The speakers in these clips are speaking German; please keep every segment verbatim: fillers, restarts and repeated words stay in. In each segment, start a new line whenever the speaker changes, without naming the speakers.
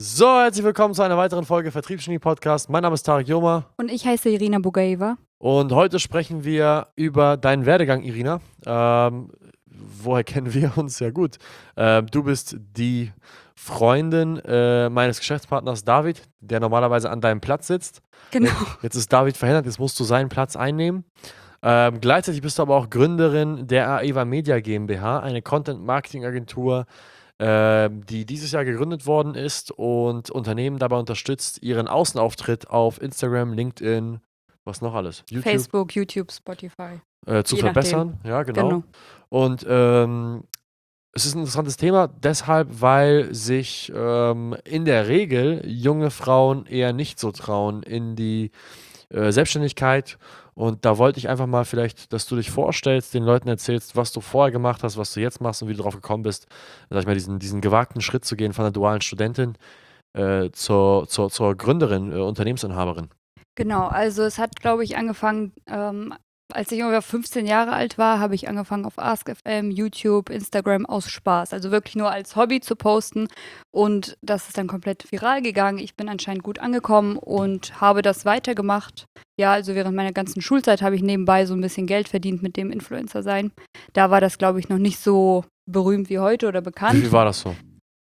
So, herzlich willkommen zu einer weiteren Folge Vertriebsgenie Podcast. Mein Name ist Tarek Joma
Und ich heiße Irina Bugaeva.
und heute sprechen wir über deinen Werdegang, Irina. Ähm, woher kennen wir uns? Ja gut. Ähm, du bist die Freundin äh, meines Geschäftspartners David, der normalerweise an deinem Platz sitzt.
Genau.
Jetzt, jetzt ist David verhindert, jetzt musst du seinen Platz einnehmen. Ähm, gleichzeitig bist du aber auch Gründerin der Aeva Media GmbH, eine Content-Marketing-Agentur, äh, die dieses Jahr gegründet worden ist und Unternehmen dabei unterstützt, ihren Außenauftritt auf Instagram, LinkedIn, was noch alles, YouTube,
Facebook, YouTube, Spotify.
äh, zu
Je nachdem.
verbessern. Ja, genau.
Genau.
Und ähm, es ist ein interessantes Thema, deshalb, weil sich ähm, in der Regel junge Frauen eher nicht so trauen in die äh, Selbstständigkeit. Und da wollte ich einfach mal vielleicht, dass du dich vorstellst, den Leuten erzählst, was du vorher gemacht hast, was du jetzt machst und wie du drauf gekommen bist, sag ich mal, diesen, diesen gewagten Schritt zu gehen von der dualen Studentin äh, zur, zur, zur Gründerin, äh, Unternehmensinhaberin.
Genau, also es hat, glaube ich, angefangen, ähm, als ich ungefähr fünfzehn Jahre alt war, habe ich angefangen auf Ask F M, YouTube, Instagram aus Spaß. Also wirklich nur als Hobby zu posten. Und das ist dann komplett viral gegangen. Ich bin anscheinend gut angekommen und habe das weitergemacht. Ja, also während meiner ganzen Schulzeit habe ich nebenbei so ein bisschen Geld verdient mit dem Influencer sein. Da war das, glaube ich, noch nicht so berühmt wie heute oder
Wie
bekannt.
viel war das so?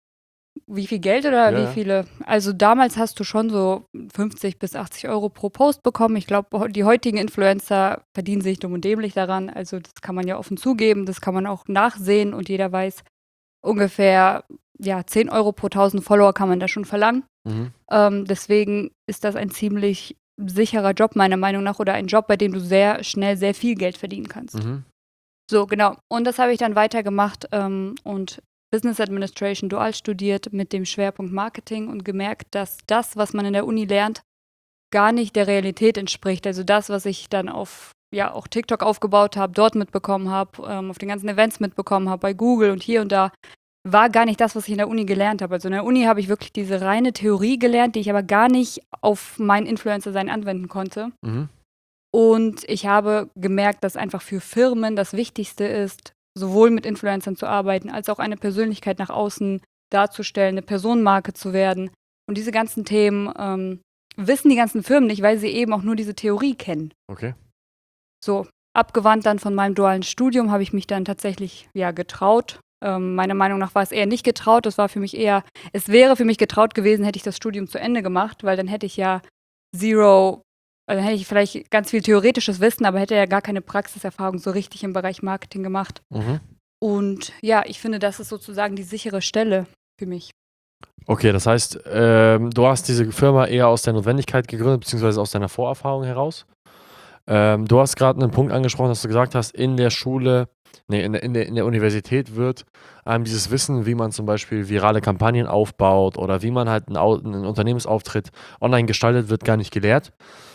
Wie viel Geld oder
Ja,
wie
ja.
viele? Also damals hast du schon so fünfzig bis achtzig Euro pro Post bekommen. Ich glaube, die heutigen Influencer verdienen sich dumm und dämlich daran. Also das kann man ja offen zugeben, das kann man auch nachsehen und jeder weiß, ungefähr ja, zehn Euro pro tausend Follower kann man da schon verlangen.
Mhm.
Ähm, deswegen ist das ein ziemlich sicherer Job meiner Meinung nach oder ein Job, bei dem du sehr schnell sehr viel Geld verdienen kannst.
Mhm.
So, genau. Und das habe ich dann weitergemacht ähm, und Business Administration dual studiert mit dem Schwerpunkt Marketing und gemerkt, dass das, was man in der Uni lernt, gar nicht der Realität entspricht. Also das, was ich dann auf ja auch TikTok aufgebaut habe, dort mitbekommen habe, ähm, auf den ganzen Events mitbekommen habe, bei Google und hier und da, war gar nicht das, was ich in der Uni gelernt habe. Also in der Uni habe ich wirklich diese reine Theorie gelernt, die ich aber gar nicht auf mein Influencer-Sein anwenden konnte.
Mhm.
Und ich habe gemerkt, dass einfach für Firmen das Wichtigste ist, sowohl mit Influencern zu arbeiten, als auch eine Persönlichkeit nach außen darzustellen, eine Personenmarke zu werden. Und diese ganzen Themen ähm, wissen die ganzen Firmen nicht, weil sie eben auch nur diese Theorie kennen.
Okay.
So, abgewandt dann von meinem dualen Studium habe ich mich dann tatsächlich ja getraut. Ähm, meiner Meinung nach war es eher nicht getraut. Das war für mich eher, es wäre für mich getraut gewesen, hätte ich das Studium zu Ende gemacht, weil dann hätte ich ja Zero, also dann hätte ich vielleicht ganz viel theoretisches Wissen, aber hätte ja gar keine Praxiserfahrung so richtig im Bereich Marketing gemacht.
Mhm.
Und ja, ich finde, das ist sozusagen die sichere Stelle für mich.
Okay, das heißt, ähm, du hast diese Firma eher aus der Notwendigkeit gegründet, beziehungsweise aus deiner Vorerfahrung heraus. Ähm, du hast gerade einen Punkt angesprochen, dass du gesagt hast, in der Schule, nee, in der, in der, in der Universität wird einem dieses Wissen, wie man zum Beispiel virale Kampagnen aufbaut oder wie man halt einen, Au- einen Unternehmensauftritt online gestaltet, wird gar nicht gelehrt.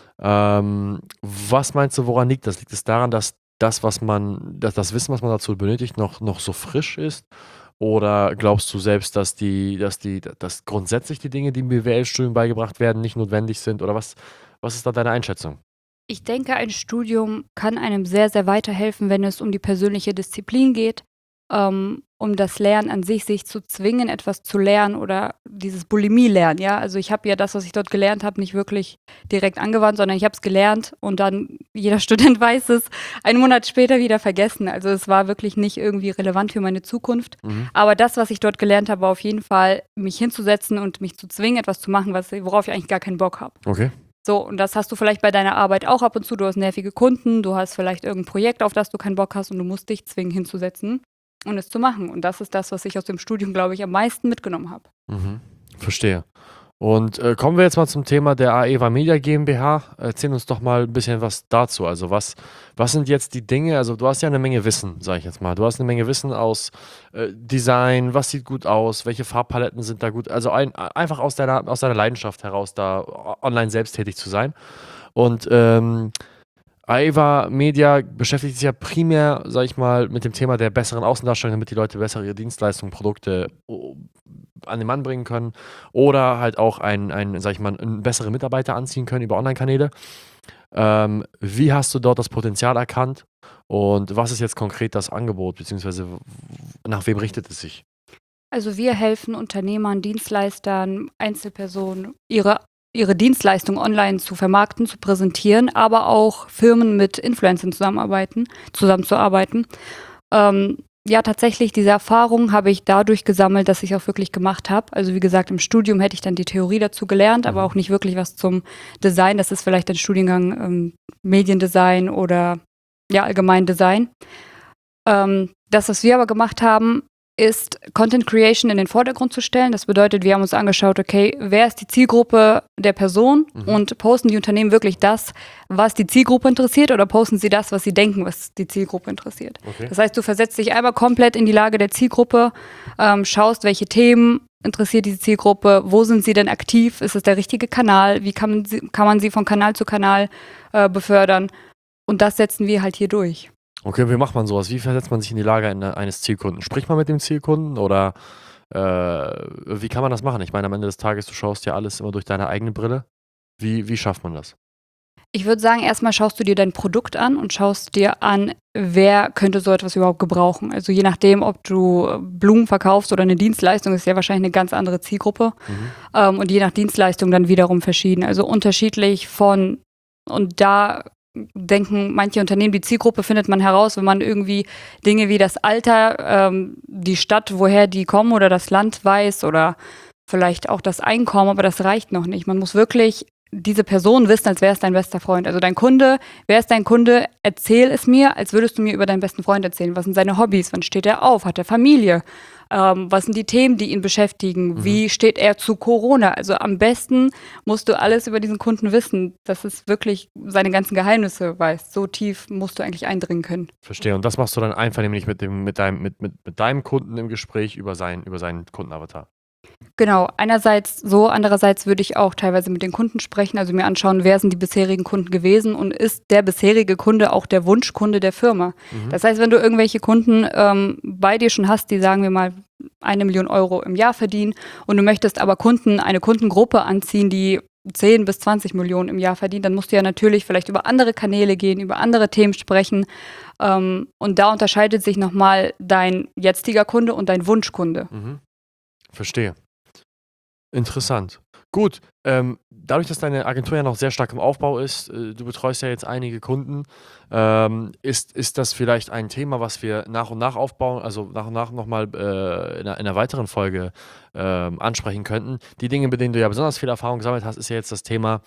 Ähm, was meinst du, woran liegt das? Liegt es daran, dass das, was man, dass das Wissen, was man dazu benötigt, noch, noch so frisch ist? Oder glaubst du selbst, dass die, dass die, dass grundsätzlich die Dinge, die im B W L-Studium beigebracht werden, nicht notwendig sind? Oder was, was ist da deine Einschätzung?
Ich denke, ein Studium kann einem sehr, sehr weiterhelfen, wenn es um die persönliche Disziplin geht, ähm, um das Lernen an sich, sich zu zwingen, etwas zu lernen oder dieses Bulimie-Lernen, ja. Also ich habe ja das, was ich dort gelernt habe, nicht wirklich direkt angewandt, sondern ich habe es gelernt und dann, jeder Student weiß es, einen Monat später wieder vergessen. Also es war wirklich nicht irgendwie relevant für meine Zukunft.
Mhm.
Aber das, was ich dort gelernt habe, war auf jeden Fall, mich hinzusetzen und mich zu zwingen, etwas zu machen, was, worauf ich eigentlich gar keinen Bock habe.
Okay.
So, und das hast du vielleicht bei deiner Arbeit auch ab und zu. Du hast nervige Kunden, du hast vielleicht irgendein Projekt, auf das du keinen Bock hast und du musst dich zwingen hinzusetzen und es zu machen. Und das ist das, was ich aus dem Studium, glaube ich, am meisten mitgenommen habe.
Mhm. Verstehe. Und äh, kommen wir jetzt mal zum Thema der Aeva Media GmbH. Erzähl uns doch mal ein bisschen was dazu. Also was, was sind jetzt die Dinge? Also du hast ja eine Menge Wissen, sage ich jetzt mal. Du hast eine Menge Wissen aus äh, Design, was sieht gut aus, welche Farbpaletten sind da gut. Also ein, einfach aus deiner, aus deiner Leidenschaft heraus, da o- online selbst tätig zu sein. Und ähm, Aeva Media beschäftigt sich ja primär, sag ich mal, mit dem Thema der besseren Außendarstellung, damit die Leute besser ihre Dienstleistungen, Produkte oh, an den Mann bringen können oder halt auch ein, ein, sag ich mal, einen bessere Mitarbeiter anziehen können über Online-Kanäle. Ähm, wie hast du dort das Potenzial erkannt und was ist jetzt konkret das Angebot, beziehungsweise w- nach wem richtet es sich?
Also wir helfen Unternehmern, Dienstleistern, Einzelpersonen, ihre, ihre Dienstleistung online zu vermarkten, zu präsentieren, aber auch Firmen mit Influencern zusammenarbeiten, zusammenzuarbeiten. Ähm, ja, tatsächlich, diese Erfahrung habe ich dadurch gesammelt, dass ich auch wirklich gemacht habe. Also wie gesagt, im Studium hätte ich dann die Theorie dazu gelernt, aber
Mhm.
auch nicht wirklich was zum Design. Das ist vielleicht ein Studiengang ähm, Mediendesign oder ja, allgemein Design. Ähm, das, was wir aber gemacht haben, ist Content Creation in den Vordergrund zu stellen. Das bedeutet, wir haben uns angeschaut, okay, wer ist die Zielgruppe der Person
Mhm.
und posten die Unternehmen wirklich das, was die Zielgruppe interessiert, oder posten sie das, was sie denken, was die Zielgruppe interessiert.
Okay.
Das heißt, du versetzt dich einmal komplett in die Lage der Zielgruppe, ähm, schaust, welche Themen interessiert diese Zielgruppe, wo sind sie denn aktiv, ist es der richtige Kanal, wie kann man sie, kann man sie von Kanal zu Kanal äh, befördern, und das setzen wir halt hier durch.
Okay, wie macht man sowas? Wie versetzt man sich in die Lage eine- eines Zielkunden? Spricht man mit dem Zielkunden oder äh, wie kann man das machen? Ich meine, am Ende des Tages, du schaust ja alles immer durch deine eigene Brille. Wie, wie schafft man das?
Ich würde sagen, erstmal schaust du dir dein Produkt an und schaust dir an, wer könnte so etwas überhaupt gebrauchen. Also je nachdem, ob du äh, Blumen verkaufst oder eine Dienstleistung, ist ja wahrscheinlich eine ganz andere Zielgruppe.
Mhm.
Ähm, und je nach Dienstleistung dann wiederum verschieden. Also unterschiedlich von, und da denken manche Unternehmen, die Zielgruppe findet man heraus, wenn man irgendwie Dinge wie das Alter, ähm, die Stadt, woher die kommen, oder das Land weiß, oder vielleicht auch das Einkommen, aber das reicht noch nicht. Man muss wirklich diese Person wissen, als wäre es dein bester Freund. Also dein Kunde, wer ist dein Kunde? Erzähl es mir, als würdest du mir über deinen besten Freund erzählen. Was sind seine Hobbys? Wann steht er auf? Hat er Familie? Ähm, was sind die Themen, die ihn beschäftigen?
Mhm.
Wie steht er zu Corona? Also am besten musst du alles über diesen Kunden wissen, dass es wirklich seine ganzen Geheimnisse weiß. So tief musst du eigentlich eindringen können.
Verstehe. Und das machst du dann einvernehmlich mit dem, mit deinem, mit, mit, mit deinem Kunden im Gespräch über, sein, über seinen Kundenavatar.
Genau, einerseits so, andererseits würde ich auch teilweise mit den Kunden sprechen, also mir anschauen, wer sind die bisherigen Kunden gewesen und ist der bisherige Kunde auch der Wunschkunde der Firma.
Mhm.
Das heißt, wenn du irgendwelche Kunden ähm, bei dir schon hast, die, sagen wir mal, eine Million Euro im Jahr verdienen, und du möchtest aber Kunden, eine Kundengruppe anziehen, die zehn bis zwanzig Millionen im Jahr verdient, dann musst du ja natürlich vielleicht über andere Kanäle gehen, über andere Themen sprechen. Ähm, und da unterscheidet sich nochmal dein jetziger Kunde und dein Wunschkunde.
Mhm. Verstehe. Interessant. Gut, ähm, dadurch, dass deine Agentur ja noch sehr stark im Aufbau ist, äh, du betreust ja jetzt einige Kunden, ähm, ist, ist das vielleicht ein Thema, was wir nach und nach aufbauen, also nach und nach nochmal äh, in, einer, in einer weiteren Folge ähm, ansprechen könnten. Die Dinge, mit denen du ja besonders viel Erfahrung gesammelt hast, ist ja jetzt das Thema,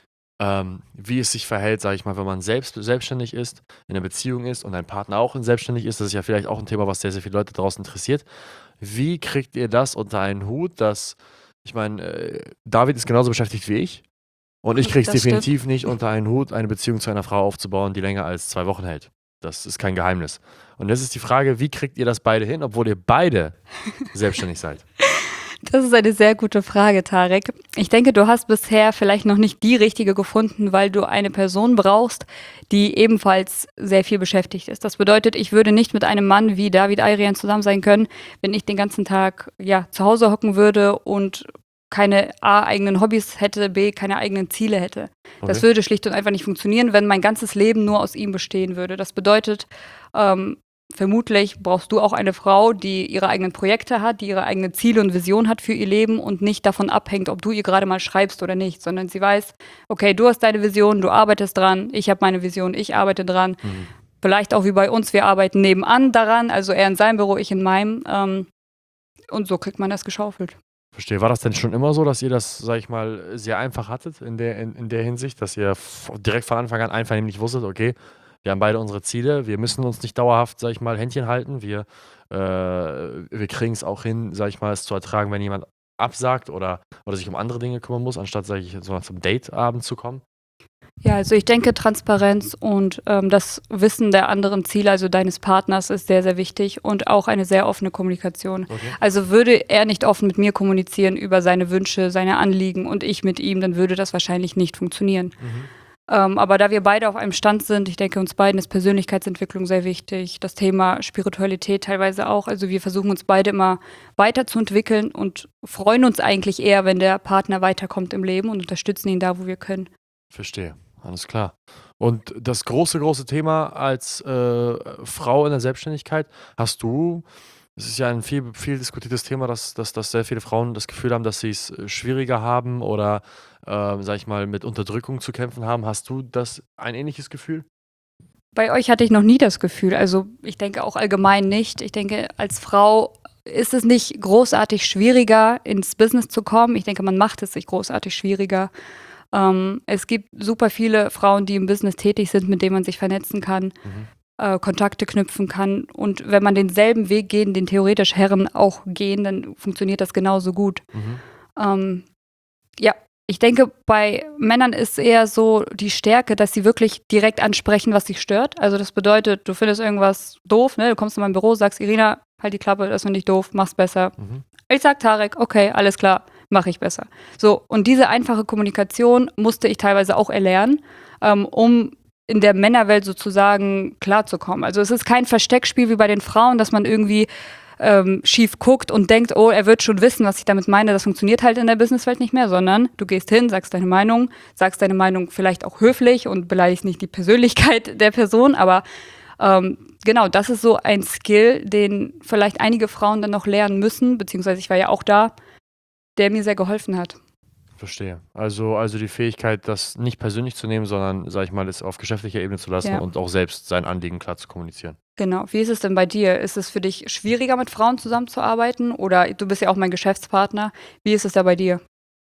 ähm, wie es sich verhält, sage ich mal, wenn man selbst selbstständig ist, in einer Beziehung ist und ein Partner auch in selbstständig ist. Das ist ja vielleicht auch ein Thema, was sehr, sehr viele Leute draußen interessiert. Wie kriegt ihr das unter einen Hut, dass, ich meine, äh, David ist genauso beschäftigt wie ich und ich kriege es
Das stimmt.
definitiv nicht unter einen Hut, eine Beziehung zu einer Frau aufzubauen, die länger als zwei Wochen hält. Das ist kein Geheimnis. Und jetzt ist die Frage, wie kriegt ihr das beide hin, obwohl ihr beide selbstständig seid?
Das ist eine sehr gute Frage, Tarek. Ich denke, du hast bisher vielleicht noch nicht die richtige gefunden, weil du eine Person brauchst, die ebenfalls sehr viel beschäftigt ist. Das bedeutet, ich würde nicht mit einem Mann wie David Ayrian zusammen sein können, wenn ich den ganzen Tag ja, zu Hause hocken würde und keine A, eigenen Hobbys hätte, B, keine eigenen Ziele hätte. Das
Okay.
würde schlicht und einfach nicht funktionieren, wenn mein ganzes Leben nur aus ihm bestehen würde. Das bedeutet, ähm, vermutlich brauchst du auch eine Frau, die ihre eigenen Projekte hat, die ihre eigenen Ziele und Visionen hat für ihr Leben und nicht davon abhängt, ob du ihr gerade mal schreibst oder nicht, sondern sie weiß, okay, du hast deine Vision, du arbeitest dran, ich habe meine Vision, ich arbeite dran.
Mhm.
Vielleicht auch wie bei uns, wir arbeiten nebenan daran, also er in seinem Büro, ich in meinem. Ähm, und so kriegt man das geschaufelt.
Verstehe. War das denn schon immer so, dass ihr das, sag ich mal, sehr einfach hattet in der, in, in der Hinsicht, dass ihr f- direkt von Anfang an einvernehmlich wusstet, okay, wir haben beide unsere Ziele, wir müssen uns nicht dauerhaft, sag ich mal, Händchen halten, wir, äh, wir kriegen es auch hin, sag ich mal, es zu ertragen, wenn jemand absagt oder, oder sich um andere Dinge kümmern muss, anstatt, sag ich, so zum Dateabend zu kommen?
Ja, also ich denke, Transparenz und ähm, das Wissen der anderen Ziele, also deines Partners, ist sehr, sehr wichtig und auch eine sehr offene Kommunikation.
Okay.
Also würde er nicht offen mit mir kommunizieren über seine Wünsche, seine Anliegen und ich mit ihm, dann würde das wahrscheinlich nicht funktionieren.
Mhm.
Ähm, aber da wir beide auf einem Stand sind, ich denke, uns beiden ist Persönlichkeitsentwicklung sehr wichtig, das Thema Spiritualität teilweise auch. Also wir versuchen uns beide immer weiterzuentwickeln und freuen uns eigentlich eher, wenn der Partner weiterkommt im Leben und unterstützen ihn da, wo wir können.
Verstehe, alles klar. Und das große, große Thema als äh, Frau in der Selbstständigkeit, hast du, Es ist ja ein viel, viel diskutiertes Thema, dass, dass, dass sehr viele Frauen das Gefühl haben, dass sie es äh, schwieriger haben oder, äh, sag ich mal, mit Unterdrückung zu kämpfen haben. Hast du das ein ähnliches Gefühl?
Bei euch hatte ich noch nie das Gefühl. Also ich denke auch allgemein nicht. Ich denke, als Frau ist es nicht großartig schwieriger, ins Business zu kommen. Ich denke, man macht es sich großartig schwieriger. Ähm, es gibt super viele Frauen, die im Business tätig sind, mit denen man sich vernetzen kann,
Mhm.
äh, Kontakte knüpfen kann. Und wenn man denselben Weg gehen, den theoretisch Herren auch gehen, dann funktioniert das genauso gut.
Mhm.
Ähm, ja, ich denke, bei Männern ist eher so die Stärke, dass sie wirklich direkt ansprechen, was sie stört. Also das bedeutet, du findest irgendwas doof, ne? Du kommst in mein Büro, sagst, Irina, halt die Klappe, das finde ich doof, mach's besser.
Mhm.
Ich sag Tarek, okay, alles klar, mache ich besser. So, und diese einfache Kommunikation musste ich teilweise auch erlernen, ähm, um in der Männerwelt sozusagen klarzukommen. Also es ist kein Versteckspiel wie bei den Frauen, dass man irgendwie ähm, schief guckt und denkt, oh, er wird schon wissen, was ich damit meine. Das funktioniert halt in der Businesswelt nicht mehr, sondern du gehst hin, sagst deine Meinung, sagst deine Meinung vielleicht auch höflich und beleidigst nicht die Persönlichkeit der Person, aber ähm, genau, das ist so ein Skill, den vielleicht einige Frauen dann noch lernen müssen, beziehungsweise ich war ja auch da, der mir sehr geholfen hat.
Verstehe. Also, also die Fähigkeit, das nicht persönlich zu nehmen, sondern, sag ich mal, es auf geschäftlicher Ebene zu lassen
Ja.
und auch selbst sein Anliegen klar zu kommunizieren.
Genau. Wie ist es denn bei dir? Ist es für dich schwieriger, mit Frauen zusammenzuarbeiten? Oder du bist ja auch mein Geschäftspartner. Wie ist es da bei dir?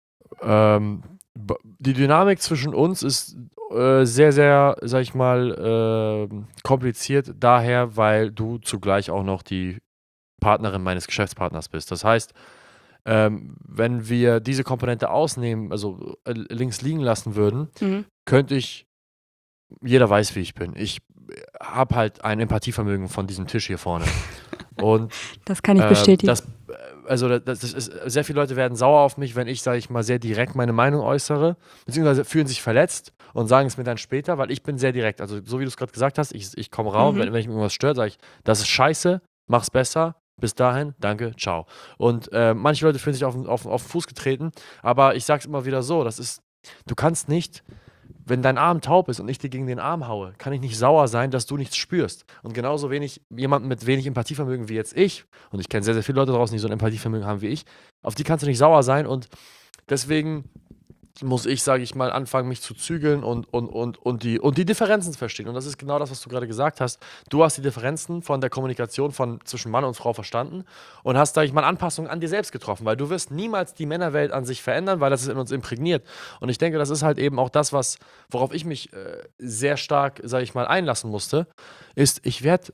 Ähm, b- die Dynamik zwischen uns ist äh, sehr, sehr, sag ich mal, ähm, kompliziert, daher, weil du zugleich auch noch die Partnerin meines Geschäftspartners bist. Das heißt, ähm, wenn wir diese Komponente ausnehmen, also äh, links liegen lassen würden,
Mhm.
könnte ich, jeder weiß, wie ich bin. Ich habe halt ein Empathievermögen von diesem Tisch hier vorne. Und
Das kann ich
ähm,
bestätigen.
das, also das, das ist, sehr viele Leute werden sauer auf mich, wenn ich, sage ich mal, sehr direkt meine Meinung äußere, beziehungsweise fühlen sich verletzt und sagen es mir dann später, weil ich bin sehr direkt. Also so wie du es gerade gesagt hast, ich, ich komme raus,
Mhm.
wenn, wenn mich irgendwas stört, sage ich, das ist scheiße, mach's besser. Bis dahin, danke, ciao. Und äh, manche Leute fühlen sich auf, auf, auf den Fuß getreten, aber ich sag's immer wieder so, das ist, du kannst nicht, wenn dein Arm taub ist und ich dir gegen den Arm haue, kann ich nicht sauer sein, dass du nichts spürst. Und genauso wenig jemanden mit wenig Empathievermögen wie jetzt ich, und ich kenne sehr, sehr viele Leute draußen, die so ein Empathievermögen haben wie ich, auf die kannst du nicht sauer sein. Und deswegen muss ich, sage ich mal, anfangen, mich zu zügeln und, und, und, und, die, und die Differenzen zu verstehen. Und das ist genau das, was du gerade gesagt hast. Du hast die Differenzen von der Kommunikation von zwischen Mann und Frau verstanden und hast, sage ich mal, Anpassungen an dir selbst getroffen, weil du wirst niemals die Männerwelt an sich verändern, weil das ist in uns imprägniert. Und ich denke, das ist halt eben auch das, was, worauf ich mich äh, sehr stark, sage ich mal, einlassen musste, ist, ich werde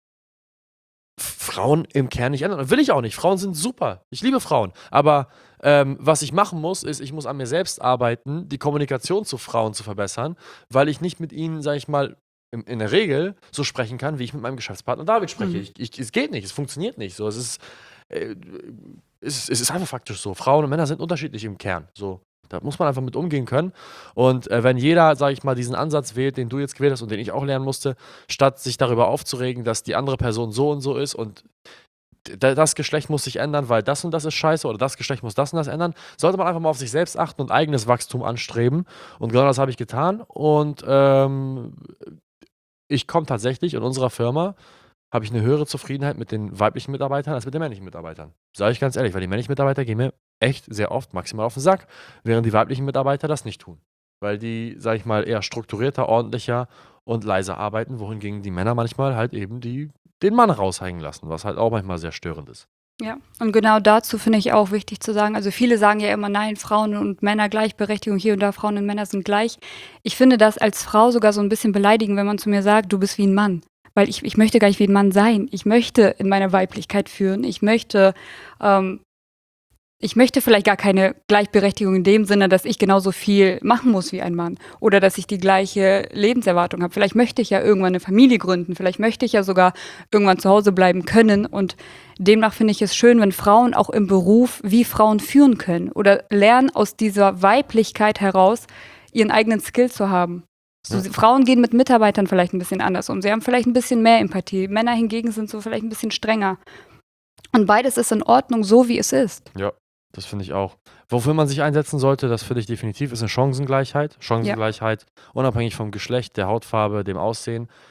Frauen im Kern nicht ändern. Und will ich auch nicht. Frauen sind super. Ich liebe Frauen. Aber ähm, was ich machen muss, ist, ich muss an mir selbst arbeiten, die Kommunikation zu Frauen zu verbessern, weil ich nicht mit ihnen, sage ich mal, in, in der Regel so sprechen kann, wie ich mit meinem Geschäftspartner David spreche.
Mhm.
Ich, ich, es geht nicht, es funktioniert nicht. So, es, ist, äh, es, es ist einfach faktisch so. Frauen und Männer sind unterschiedlich im Kern. So. Da muss man einfach mit umgehen können. Und äh, wenn jeder, sage ich mal, diesen Ansatz wählt, den du jetzt gewählt hast und den ich auch lernen musste, statt sich darüber aufzuregen, dass die andere Person so und so ist und d- das Geschlecht muss sich ändern, weil das und das ist scheiße oder das Geschlecht muss das und das ändern, sollte man einfach mal auf sich selbst achten und eigenes Wachstum anstreben. Und genau das habe ich getan. Und ähm, ich komme tatsächlich in unserer Firma, habe ich eine höhere Zufriedenheit mit den weiblichen Mitarbeitern als mit den männlichen Mitarbeitern. Sage ich ganz ehrlich, weil die männlichen Mitarbeiter gehen mir echt sehr oft maximal auf den Sack, während die weiblichen Mitarbeiter das nicht tun. Weil die, sage ich mal, eher strukturierter, ordentlicher und leiser arbeiten, wohingegen die Männer manchmal halt eben die, den Mann raushängen lassen, was halt auch manchmal sehr störend ist.
Ja, und genau dazu finde ich auch wichtig zu sagen, also viele sagen ja immer, nein, Frauen und Männer Gleichberechtigung, hier und da, Frauen und Männer sind gleich. Ich finde das als Frau sogar so ein bisschen beleidigend, wenn man zu mir sagt, du bist wie ein Mann. Weil ich, ich möchte gar nicht wie ein Mann sein. Ich möchte in meiner Weiblichkeit führen. Ich möchte, ähm, ich möchte vielleicht gar keine Gleichberechtigung in dem Sinne, dass ich genauso viel machen muss wie ein Mann. Oder dass ich die gleiche Lebenserwartung habe. Vielleicht möchte ich ja irgendwann eine Familie gründen. Vielleicht möchte ich ja sogar irgendwann zu Hause bleiben können. Und demnach finde ich es schön, wenn Frauen auch im Beruf wie Frauen führen können. Oder lernen aus dieser Weiblichkeit heraus, ihren eigenen Skill zu haben. So,
Ja.
Frauen gehen mit Mitarbeitern vielleicht ein bisschen anders um. Sie haben vielleicht ein bisschen mehr Empathie. Männer hingegen sind so vielleicht ein bisschen strenger. Und beides ist in Ordnung, so wie es ist.
Ja, das finde ich auch. Wofür man sich einsetzen sollte, das finde ich definitiv, ist eine Chancengleichheit. Chancengleichheit, unabhängig vom Geschlecht, der Hautfarbe, dem Aussehen.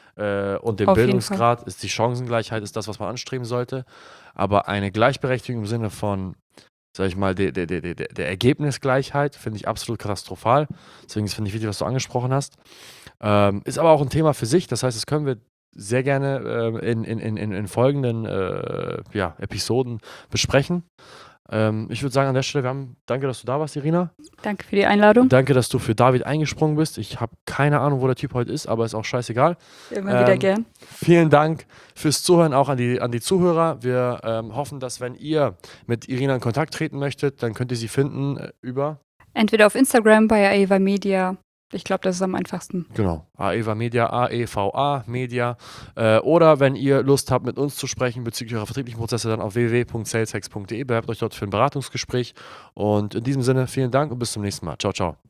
äh, und dem
Auf jeden Fall.
Bildungsgrad ist die Chancengleichheit ist das, was man anstreben sollte. Aber eine Gleichberechtigung im Sinne von, sag ich mal, der, der, der, der, der Ergebnisgleichheit finde ich absolut katastrophal. Deswegen finde ich wichtig, was du angesprochen hast. Ähm, ist aber auch ein Thema für sich. Das heißt, das können wir sehr gerne äh, in, in, in, in folgenden äh, ja, Episoden besprechen. Ähm, ich würde sagen, an der Stelle, wir haben, danke, dass du da warst, Irina.
Danke für die Einladung.
Danke, dass du für David eingesprungen bist. Ich habe keine Ahnung, wo der Typ heute ist, aber ist auch scheißegal.
Immer wieder
Ähm,
gern.
Vielen Dank fürs Zuhören, auch an die, an die Zuhörer. Wir ähm, hoffen, dass wenn ihr mit Irina in Kontakt treten möchtet, dann könnt ihr sie finden äh, über,
Entweder auf Instagram bei Aeva Media. Ich glaube, das ist am einfachsten.
genau, Aeva Media, A E V A Media. Äh, oder wenn ihr Lust habt, mit uns zu sprechen bezüglich eurer vertrieblichen Prozesse, dann auf w w w punkt saleshacks punkt de. Bewerbt euch dort für ein Beratungsgespräch. Und in diesem Sinne, vielen Dank und bis zum nächsten Mal. Ciao, ciao.